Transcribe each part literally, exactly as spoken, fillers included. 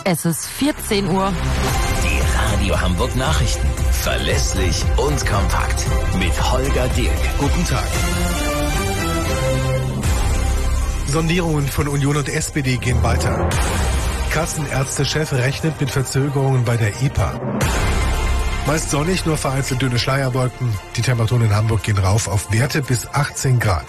Es ist vierzehn Uhr. Die Radio Hamburg Nachrichten. Verlässlich und kompakt. Mit Holger Dirk. Guten Tag. Sondierungen von Union und S P D gehen weiter. Kassenärztechef rechnet mit Verzögerungen bei der E P A. Meist sonnig, nur vereinzelt dünne Schleierwolken. Die Temperaturen in Hamburg gehen rauf auf Werte bis achtzehn Grad.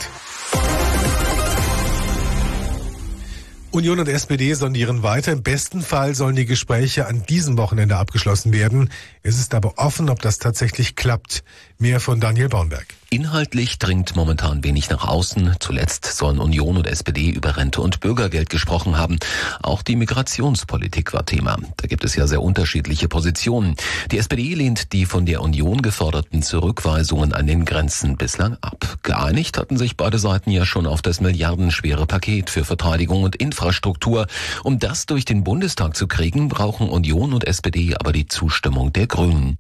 Union und S P D sondieren weiter. Im besten Fall sollen die Gespräche an diesem Wochenende abgeschlossen werden. Es ist aber offen, ob das tatsächlich klappt. Mehr von Daniel Baunberg. Inhaltlich dringt momentan wenig nach außen. Zuletzt sollen Union und S P D über Rente und Bürgergeld gesprochen haben. Auch die Migrationspolitik war Thema. Da gibt es ja sehr unterschiedliche Positionen. Die S P D lehnt die von der Union geforderten Zurückweisungen an den Grenzen bislang ab. Geeinigt hatten sich beide Seiten ja schon auf das milliardenschwere Paket für Verteidigung und Infrastruktur. Um das durch den Bundestag zu kriegen, brauchen Union und S P D aber die Zustimmung der Grünen.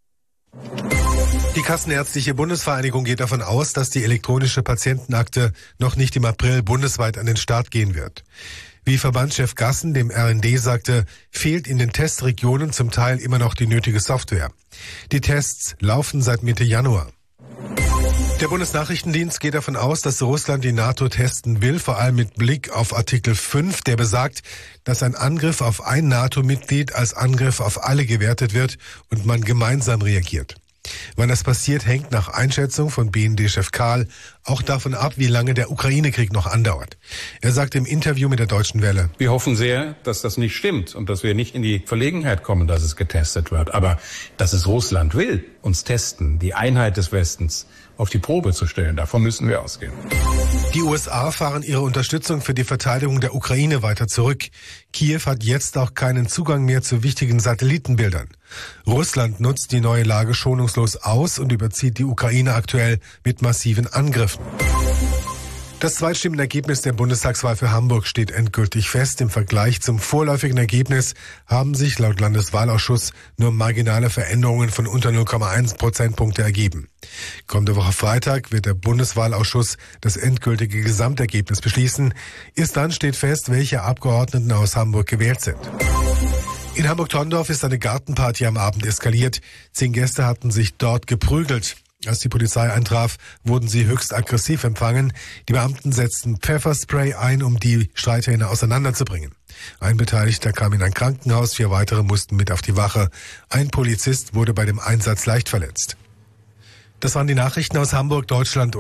Die Kassenärztliche Bundesvereinigung geht davon aus, dass die elektronische Patientenakte noch nicht im April bundesweit an den Start gehen wird. Wie Verbandschef Gassen dem R N D sagte, fehlt in den Testregionen zum Teil immer noch die nötige Software. Die Tests laufen seit Mitte Januar. Der Bundesnachrichtendienst geht davon aus, dass Russland die NATO testen will, vor allem mit Blick auf Artikel fünf, der besagt, dass ein Angriff auf ein NATO-Mitglied als Angriff auf alle gewertet wird und man gemeinsam reagiert. Wann das passiert, hängt nach Einschätzung von B N D-Chef Karl auch davon ab, wie lange der Ukraine-Krieg noch andauert. Er sagte im Interview mit der Deutschen Welle: Wir hoffen sehr, dass das nicht stimmt und dass wir nicht in die Verlegenheit kommen, dass es getestet wird. Aber dass es Russland will, uns testen, die Einheit des Westens auf die Probe zu stellen, davon müssen wir ausgehen. Die U S A fahren ihre Unterstützung für die Verteidigung der Ukraine weiter zurück. Kiew hat jetzt auch keinen Zugang mehr zu wichtigen Satellitenbildern. Russland nutzt die neue Lage schonungslos aus und überzieht die Ukraine aktuell mit massiven Angriffen. Das Zweitstimmenergebnis der Bundestagswahl für Hamburg steht endgültig fest. Im Vergleich zum vorläufigen Ergebnis haben sich laut Landeswahlausschuss nur marginale Veränderungen von unter null Komma eins Prozentpunkte ergeben. Kommende Woche Freitag wird der Bundeswahlausschuss das endgültige Gesamtergebnis beschließen. Erst dann steht fest, welche Abgeordneten aus Hamburg gewählt sind. In Hamburg-Tondorf ist eine Gartenparty am Abend eskaliert. Zehn Gäste hatten sich dort geprügelt. Als die Polizei eintraf, wurden sie höchst aggressiv empfangen. Die Beamten setzten Pfefferspray ein, um die Streithähne auseinanderzubringen. Ein Beteiligter kam in ein Krankenhaus, vier weitere mussten mit auf die Wache. Ein Polizist wurde bei dem Einsatz leicht verletzt. Das waren die Nachrichten aus Hamburg, Deutschland